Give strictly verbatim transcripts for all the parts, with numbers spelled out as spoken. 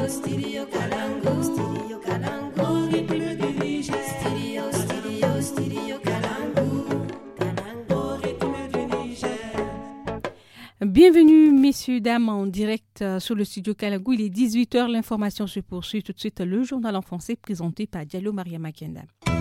Studio Kalangu, Studio Kalangu, rythme du Niger. Studio, studio, studio Kalangu, Kalangu, rythme du Niger. Bienvenue messieurs, dames, en direct euh, sur le Studio Kalangu. Il est dix-huit heures, l'information se poursuit tout de suite. Le journal en français présenté par Diallo Maria Makenda.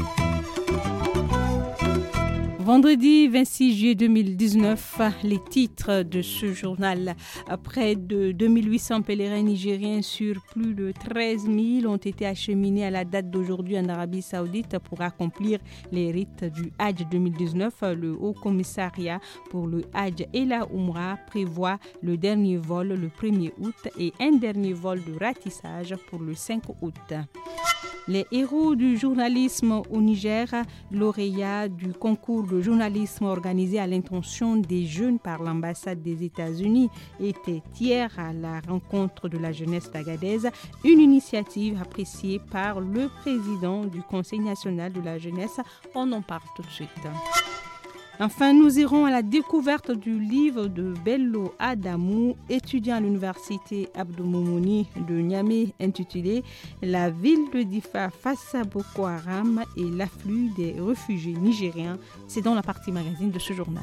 Vendredi vingt-six juillet deux mille dix-neuf, les titres de ce journal. Près de deux mille huit cents pèlerins nigériens sur plus de treize mille ont été acheminés à la date d'aujourd'hui en Arabie Saoudite pour accomplir les rites du Hajj deux mille dix-neuf. Le Haut Commissariat pour le Hajj et la Oumra prévoit le dernier vol le premier août et un dernier vol de ratissage pour le cinq août. Les héros du journalisme au Niger, lauréats du concours de journalisme organisé à l'intention des jeunes par l'ambassade des États-Unis, étaient hier à la rencontre de la jeunesse d'Agadez, une initiative appréciée par le président du Conseil national de la jeunesse. On en parle tout de suite. Enfin, nous irons à la découverte du livre de Bello Adamou, étudiant à l'université Abdou Moumouni de Niamey, intitulé « La ville de Difa face à Boko Haram et l'afflux des réfugiés nigériens ». C'est dans la partie magazine de ce journal.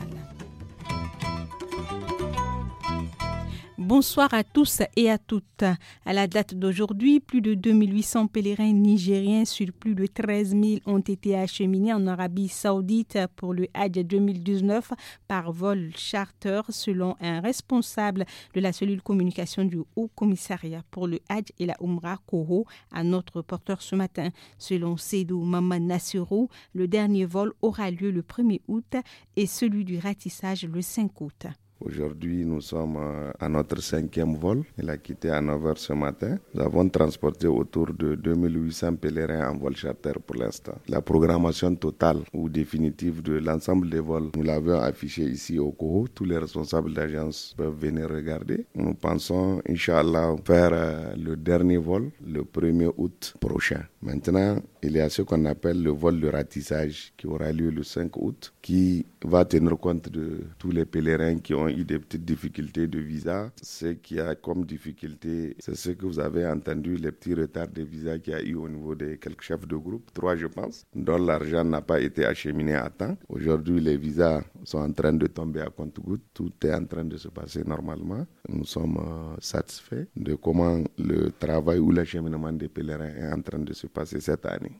Bonsoir à tous et à toutes. À la date d'aujourd'hui, plus de deux mille huit cents pèlerins nigériens sur plus de treize mille ont été acheminés en Arabie Saoudite pour le Hajj deux mille dix-neuf par vol charter, selon un responsable de la cellule communication du Haut Commissariat pour le Hajj et la Oumra, Koro, à notre reporter ce matin. Selon Seydou Maman Nassirou, le dernier vol aura lieu le premier août et celui du ratissage le cinq août. Aujourd'hui, nous sommes à notre cinquième vol. Il a quitté à neuf heures ce matin. Nous avons transporté autour de deux mille huit cents pèlerins en vol charter pour l'instant. La programmation totale ou définitive de l'ensemble des vols, nous l'avons affiché ici au Coho. Tous les responsables d'agence peuvent venir regarder. Nous pensons, Inch'Allah, faire le dernier vol le premier août prochain. Maintenant, il y a ce qu'on appelle le vol de ratissage qui aura lieu le cinq août, qui va tenir compte de tous les pèlerins qui ont eu des petites difficultés de visa. Ce qu'il y a comme difficulté, c'est ce que vous avez entendu, les petits retards de visa qu'il y a eu au niveau des quelques chefs de groupe, trois je pense, dont l'argent n'a pas été acheminé à temps. Aujourd'hui, les visas sont en train de tomber à compte-gouttes. Tout est en train de se passer normalement. Nous sommes euh, satisfaits de comment le travail ou l'acheminement des pèlerins est en train de se passer cette année.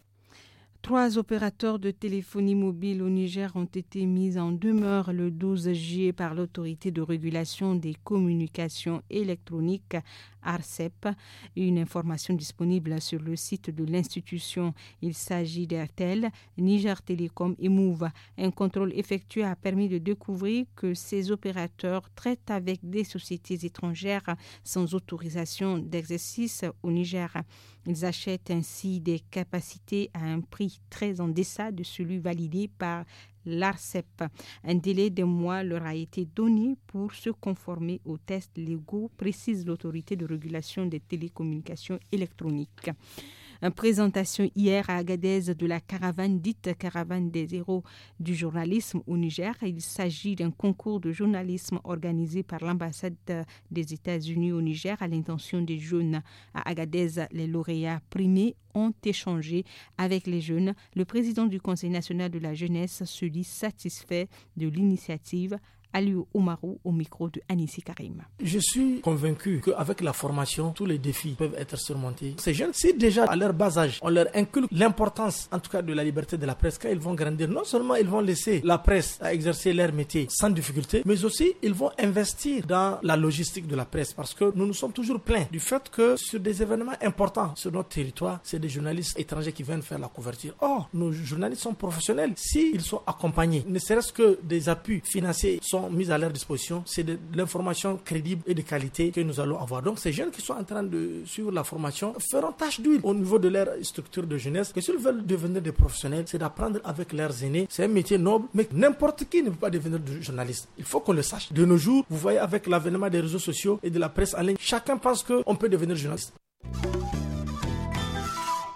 Trois opérateurs de téléphonie mobile au Niger ont été mis en demeure le douze juillet par l'autorité de régulation des communications électroniques ARCEP. Une information disponible sur le site de l'institution. Il s'agit d'Airtel, Niger Telecom et Move. Un contrôle effectué a permis de découvrir que ces opérateurs traitent avec des sociétés étrangères sans autorisation d'exercice au Niger. Ils achètent ainsi des capacités à un prix très en deçà de celui validé par l'ARCEP. Un délai de mois leur a été donné pour se conformer aux tests légaux, précise l'autorité de régulation des télécommunications électroniques. Une présentation hier à Agadez de la caravane dite caravane des héros du journalisme au Niger. Il s'agit d'un concours de journalisme organisé par l'ambassade des États-Unis au Niger à l'intention des jeunes. À Agadez, les lauréats primés ont échangé avec les jeunes. Le président du Conseil national de la jeunesse se dit satisfait de l'initiative. Aliou Oumarou au micro de Anissi Karim. Je suis convaincu qu'avec la formation, tous les défis peuvent être surmontés. Ces jeunes, si déjà à leur bas âge, on leur inculque l'importance, en tout cas de la liberté de la presse, quand ils vont grandir, non seulement ils vont laisser la presse à exercer leur métier sans difficulté, mais aussi ils vont investir dans la logistique de la presse, parce que nous nous sommes toujours plaints du fait que sur des événements importants sur notre territoire, c'est des journalistes étrangers qui viennent faire la couverture. Or, nos journalistes sont professionnels. S'ils sont accompagnés, ne serait-ce que des appuis financiers sont mis à leur disposition, c'est de l'information crédible et de qualité que nous allons avoir. Donc ces jeunes qui sont en train de suivre la formation feront tâche d'huile au niveau de leur structure de jeunesse. Que s'ils veulent devenir des professionnels, c'est d'apprendre avec leurs aînés. C'est un métier noble, mais n'importe qui ne peut pas devenir journaliste. Il faut qu'on le sache. De nos jours, vous voyez, avec l'avènement des réseaux sociaux et de la presse en ligne, chacun pense qu'on peut devenir journaliste.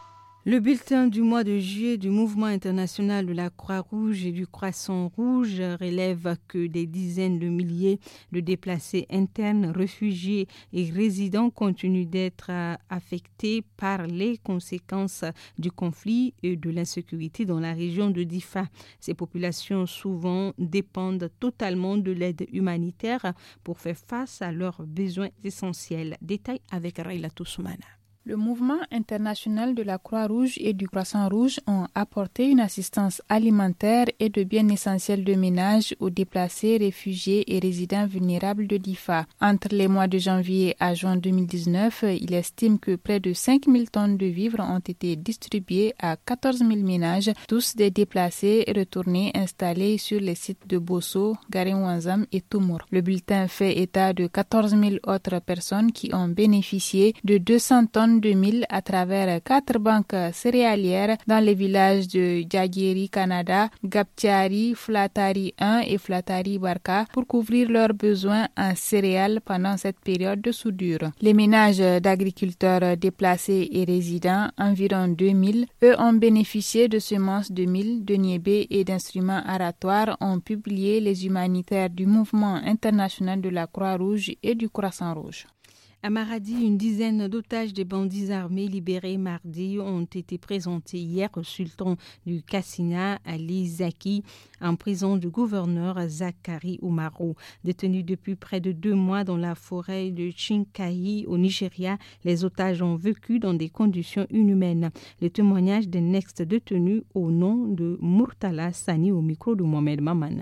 Le bulletin du mois de juillet du Mouvement international de la Croix-Rouge et du Croissant-Rouge relève que des dizaines de milliers de déplacés internes, réfugiés et résidents continuent d'être affectés par les conséquences du conflit et de l'insécurité dans la région de Difa. Ces populations souvent dépendent totalement de l'aide humanitaire pour faire face à leurs besoins essentiels. Détail avec Raila Toussoumana. Le mouvement international de la Croix-Rouge et du Croissant-Rouge ont apporté une assistance alimentaire et de biens essentiels de ménage aux déplacés, réfugiés et résidents vulnérables de Difa. Entre les mois de janvier à juin deux mille dix-neuf, il estime que près de cinq mille tonnes de vivres ont été distribuées à quatorze mille ménages, tous des déplacés retournés installés sur les sites de Bosso, Garenwanzam et Toumour. Le bulletin fait état de quatorze mille autres personnes qui ont bénéficié de deux cents tonnes de mil à travers quatre banques céréalières dans les villages de Djagiri, Canada, Gaptiari, Flatari un et Flatari Barka pour couvrir leurs besoins en céréales pendant cette période de soudure. Les ménages d'agriculteurs déplacés et résidents, environ deux mille, eux ont bénéficié de semences de mil, de niébé et d'instruments aratoires, ont publié les humanitaires du Mouvement international de la Croix-Rouge et du Croissant-Rouge. À Maradi, une dizaine d'otages des bandits armés libérés mardi ont été présentés hier au sultan du Kassina, Ali Zaki, en prison du gouverneur Zakari Oumarou. Détenu depuis près de deux mois dans la forêt de Chinkayi au Nigeria, les otages ont vécu dans des conditions inhumaines. Le témoignage d'un ex-détenu au nom de Murtala Sani au micro de Mohamed Maman.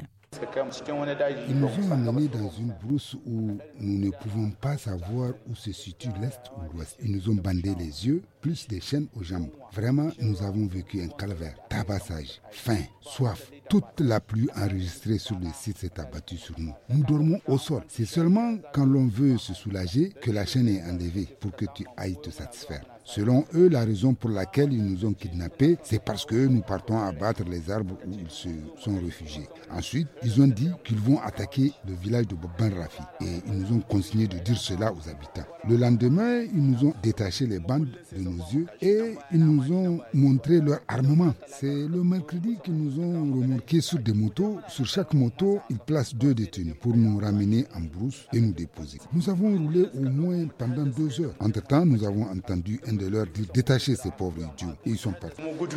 Ils nous ont emmenés dans une brousse où nous ne pouvons pas savoir où se situe l'est ou l'ouest. Ils nous ont bandé les yeux, plus des chaînes aux jambes. Vraiment, nous avons vécu un calvaire, tabassage, faim, soif. Toute la pluie enregistrée sur le site s'est abattue sur nous. Nous dormons au sol. C'est seulement quand l'on veut se soulager que la chaîne est enlevée pour que tu ailles te satisfaire. Selon eux, la raison pour laquelle ils nous ont kidnappés, c'est parce que nous partons abattre les arbres où ils se sont réfugiés. Ensuite, ils ont dit qu'ils vont attaquer le village de Boban Rafi et ils nous ont consigné de dire cela aux habitants. Le lendemain, ils nous ont détaché les bandes de nos yeux et ils nous ont montré leur armement. C'est le mercredi qu'ils nous ont remorqués sur des motos. Sur chaque moto, ils placent deux détenus pour nous ramener en brousse et nous déposer. Nous avons roulé au moins pendant deux heures. Entre-temps, nous avons entendu un de leur dire détacher ces pauvres idiots et ils sont partis.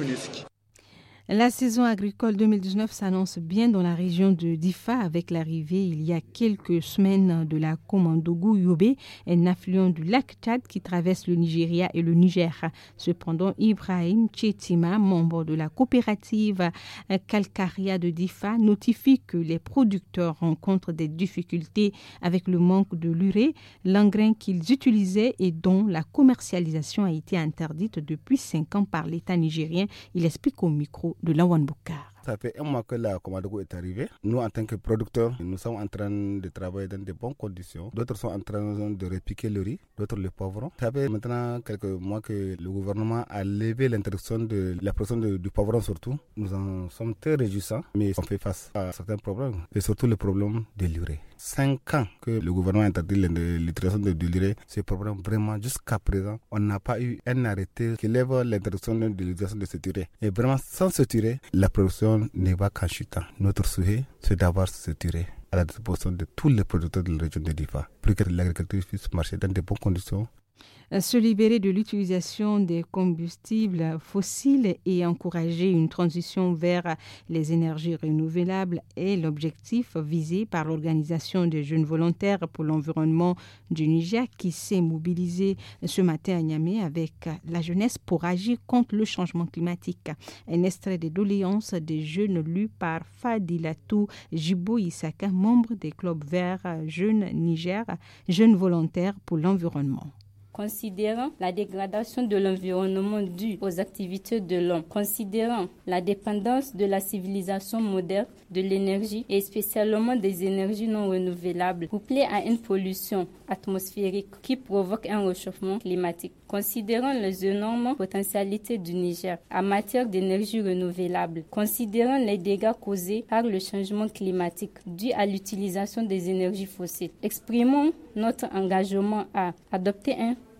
La saison agricole deux mille dix-neuf s'annonce bien dans la région de Difa avec l'arrivée il y a quelques semaines de la Komandougou Yobe, un affluent du lac Tchad qui traverse le Nigeria et le Niger. Cependant, Ibrahim Tchetima, membre de la coopérative Calcaria de Difa, notifie que les producteurs rencontrent des difficultés avec le manque de l'urée, l'engrais qu'ils utilisaient et dont la commercialisation a été interdite depuis cinq ans par l'État nigérien. Il explique au micro de Lawan Boukar. Ça fait un mois que la Komandougou est arrivée. Nous, en tant que producteurs, nous sommes en train de travailler dans de bonnes conditions. D'autres sont en train de repiquer le riz, d'autres le poivron. Ça fait maintenant quelques mois que le gouvernement a levé l'interdiction de la production de, du poivron surtout. Nous en sommes très réjouissants, mais on fait face à certains problèmes, et surtout le problème de l'urée. Cinq ans que le gouvernement a interdit l'utilisation de, de l'urée, ce problème vraiment jusqu'à présent, on n'a pas eu un arrêté qui lève l'interdiction de l'utilisation de cette urée. Et vraiment, sans cette urée, la production ne va qu'en chutant. Notre souhait, c'est d'avoir cette urée à la disposition de tous les producteurs de la région de Difa, pour que l'agriculture puisse marcher dans de bonnes conditions. Se libérer de l'utilisation des combustibles fossiles et encourager une transition vers les énergies renouvelables est l'objectif visé par l'Organisation des jeunes volontaires pour l'environnement du Niger qui s'est mobilisée ce matin à Niamey avec la jeunesse pour agir contre le changement climatique. Un extrait des doléances des jeunes lus par Fadilatou Jibo Isaka, membre des clubs verts Jeunes Niger, jeunes volontaires pour l'environnement. Considérant la dégradation de l'environnement due aux activités de l'homme, considérant la dépendance de la civilisation moderne de l'énergie et spécialement des énergies non renouvelables, couplée à une pollution atmosphérique qui provoque un réchauffement climatique, considérant les énormes potentialités du Niger en matière d'énergie renouvelable, considérant les dégâts causés par le changement climatique dû à l'utilisation des énergies fossiles, exprimons notre engagement à adopter un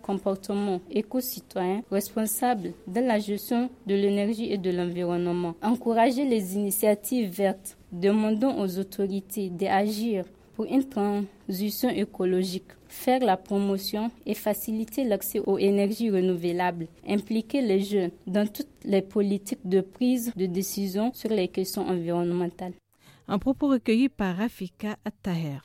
comportements éco-citoyens responsables dans la gestion de l'énergie et de l'environnement. Encourager les initiatives vertes. Demandons aux autorités d'agir pour une transition écologique, faire la promotion et faciliter l'accès aux énergies renouvelables, impliquer les jeunes dans toutes les politiques de prise de décision sur les questions environnementales. Un propos recueilli par Rafika Attaher.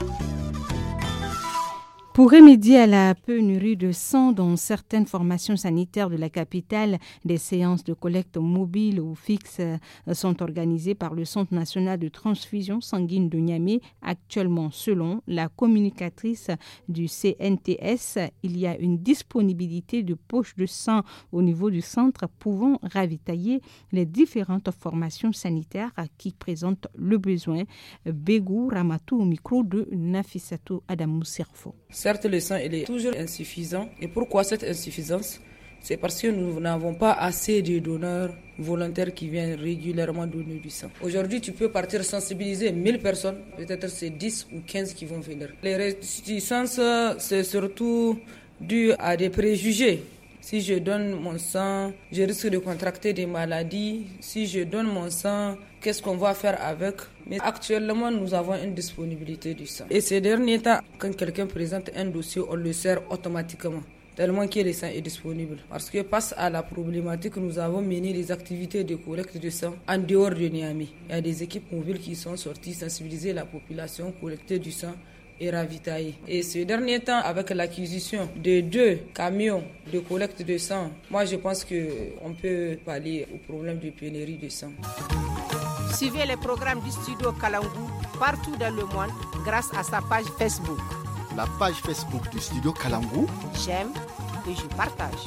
Pour remédier à la pénurie de sang dans certaines formations sanitaires de la capitale, des séances de collecte mobile ou fixes sont organisées par le Centre national de transfusion sanguine de Niamey. Actuellement, selon la communicatrice du C N T S, il y a une disponibilité de poches de sang au niveau du centre pouvant ravitailler les différentes formations sanitaires qui présentent le besoin. Begou Ramatou au micro de Nafissatou Adamou Serfo. Certes, le sang il est toujours insuffisant. Et pourquoi cette insuffisance? C'est parce que nous n'avons pas assez de donneurs volontaires qui viennent régulièrement donner du sang. Aujourd'hui, tu peux partir sensibiliser mille personnes, peut-être c'est dix ou quinze qui vont venir. Les réticences, c'est surtout dû à des préjugés. Si je donne mon sang, je risque de contracter des maladies. Si je donne mon sang, qu'est-ce qu'on va faire avec? Mais actuellement, nous avons une disponibilité du sang. Et ces derniers temps, quand quelqu'un présente un dossier, on le sert automatiquement, tellement que le sang est disponible. Parce que face à la problématique, nous avons mené des activités de collecte de sang en dehors de Niamey. Il y a des équipes mobiles qui sont sorties sensibiliser la population, collecter du sang et ravitailler. Et ce dernier temps, avec l'acquisition de deux camions de collecte de sang, moi je pense qu'on peut pallier au problème de pénurie de sang. Suivez les programmes du studio Kalangu partout dans le monde grâce à sa page Facebook. La page Facebook du studio Kalangu, j'aime et je partage.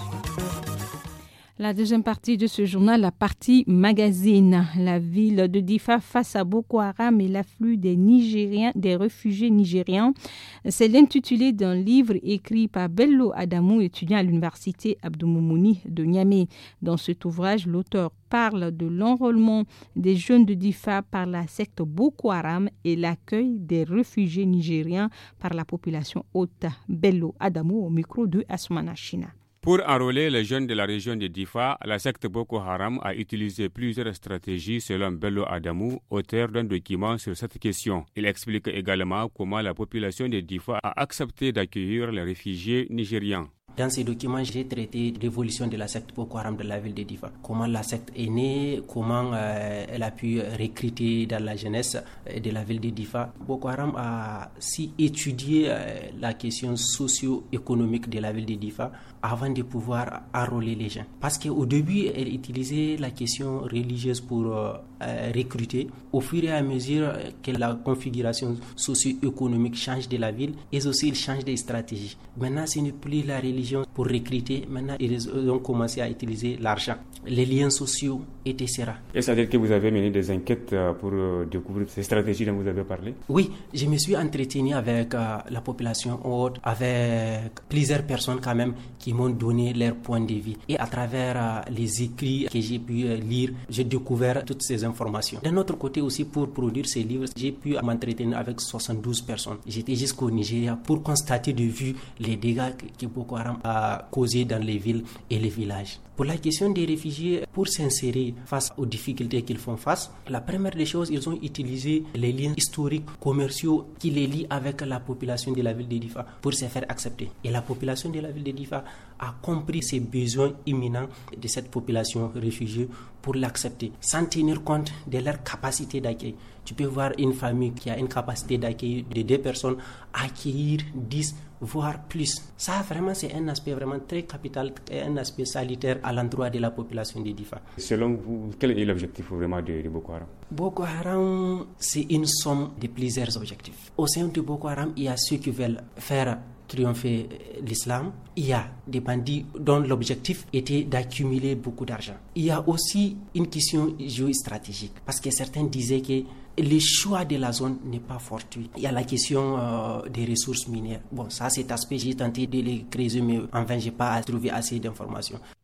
La deuxième partie de ce journal, la partie magazine. La ville de Difa face à Boko Haram et l'afflux des Nigériens, des réfugiés nigérians. C'est l'intitulé d'un livre écrit par Bello Adamou, étudiant à l'université Abdou Moumouni de Niamey. Dans cet ouvrage, l'auteur parle de l'enrôlement des jeunes de Difa par la secte Boko Haram et l'accueil des réfugiés nigériens par la population haute. Bello Adamou au micro de Asmana China. Pour enrôler les jeunes de la région de Difa, la secte Boko Haram a utilisé plusieurs stratégies selon Bello Adamou, auteur d'un document sur cette question. Il explique également comment la population de Difa a accepté d'accueillir les réfugiés nigérians. Dans ces documents, j'ai traité l'évolution de la secte Boko Haram de la ville de Difa. Comment la secte est née, comment euh, elle a pu recruter dans la jeunesse de la ville de Difa. Boko Haram a si étudié euh, la question socio-économique de la ville de Difa avant de pouvoir enrôler les gens. Parce qu'au début, elle utilisait la question religieuse pour euh, euh, recruter. Au fur et à mesure que la configuration socio-économique change de la ville, et aussi il change des stratégies. Maintenant, ce n'est plus la religion pour recruter. Maintenant, ils ont commencé à utiliser l'argent. Les liens sociaux, et cetera. Et ça veut dire que vous avez mené des enquêtes pour découvrir ces stratégies dont vous avez parlé? Oui, je me suis entretenu avec euh, la population haute, avec plusieurs personnes quand même qui m'ont donné leur point de vue. Et à travers euh, les écrits que j'ai pu euh, lire, j'ai découvert toutes ces informations. D'un autre côté aussi, pour produire ces livres, j'ai pu m'entretenir avec soixante-douze personnes. J'étais jusqu'au Nigeria pour constater de vue les dégâts que Boko Haram a causés dans les villes et les villages. Pour la question des réfugiés, pour s'insérer face aux difficultés qu'ils font face, la première des choses, ils ont utilisé les liens historiques, commerciaux qui les lient avec la population de la ville de Difa pour se faire accepter. Et la population de la ville de Difa a compris ces besoins imminents de cette population réfugiée pour l'accepter, sans tenir compte de leur capacité d'accueil. Tu peux voir une famille qui a une capacité d'accueil de deux personnes, accueillir dix, voire plus. Ça, vraiment, c'est un aspect vraiment très capital et un aspect salutaire à l'endroit de la population de Difa. Selon vous, quel est l'objectif vraiment de, de Boko Haram? Boko Haram, c'est une somme de plusieurs objectifs. Au sein de Boko Haram, il y a ceux qui veulent faire triompher l'islam. Il y a des bandits dont l'objectif était d'accumuler beaucoup d'argent. Il y a aussi une question géostratégique, parce que certains disaient que le choix de la zone n'est pas fortuit. Il y a la question euh, des ressources minières. Bon, ça, cet aspect, j'ai tenté de les creuser, mais en vain, je n'ai pas trouvé assez d'informations.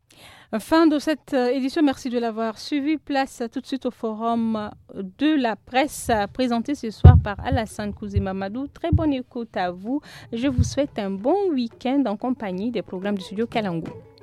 Fin de cette édition, merci de l'avoir suivi. Place tout de suite au forum de la presse présenté ce soir par Alassane Kouzi Mamadou. Très bonne écoute à vous. Je vous souhaite un bon week-end en compagnie des programmes du studio Kalangu.